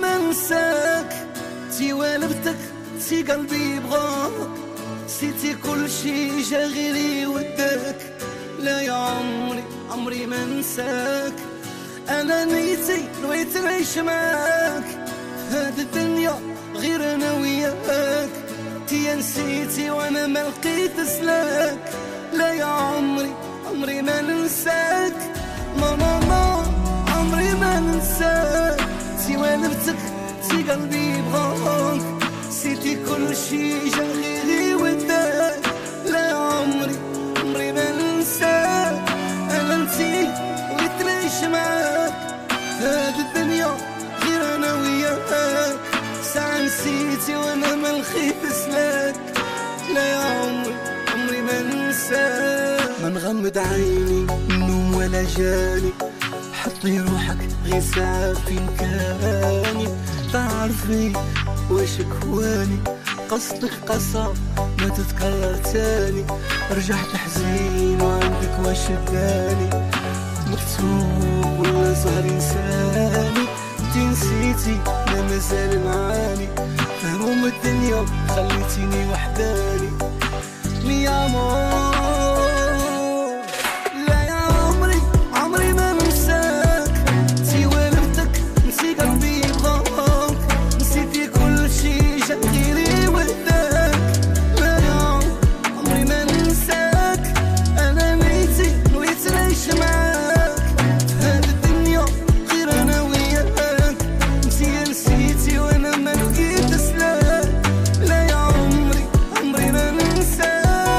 ما نساك، تي والفتك تي قلبي بغاك، نسيتي كل شي جا غيري وداك. لا يا عمري عمري ما نساك، انا نيتي نويت نعيش معاك، هاد الدنيا غير انا وياك. تي نسيتي وانا ما لقيت سلاك. لا يا عمري عمري ما ننساك، ما عمري ما ننساك. تي والفتك تي قلبي بغاك، نسيتي كل شي جا غيري وداك. لا يا عمري عمري ما ننساك، انا نسيت بغيت نعيش معاك، هاد الدنيا غير انا وياك. ساعة نسيتي وانا ما لقيت سلاك. لا يا عمري عمري ما ننساك. ما نغمض عيني النوم ولا جاني، حطي روحك غير ساعة في مكاني، تعرفي واش كواني، قصدك قصة ما تتكرر تاني. رجعت حزين وعندك واش داني، مكتوب ولا صار انساني. انتي نسيتي لا مازال معاني، هموم الدنيا خليتيني وحداني. مي امور لا يا عمري عمري ما ننساك، تي والفتك نسي قلبي بغاك، نسيتي كل شي جا غيري وداك. لا يا عمري ما ننساك، انا نيتي نويت نعيش معاك، هاد الدنيا غير انا وياك. نسي نسيتي وانا ما لقيت سلاك. لا يا عمري عمري ما ننساك.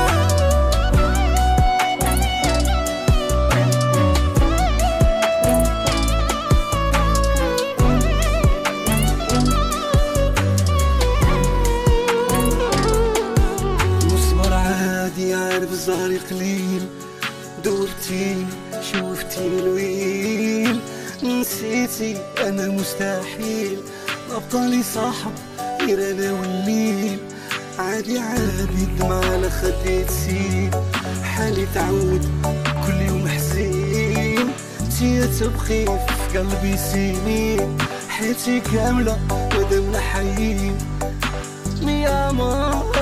مصبر عادي عارف زهري قليل، دورتيني شوفتيني الويل، نسيتي انا مستحيل ابطالي صاحب غير انا والليل. عادي عادي الدمع على خدي تسيل، حالي تعود كل يوم حزين. انتي تبقي في قلبي سنين، حياتي كاملة مادامنا حيين. مي امور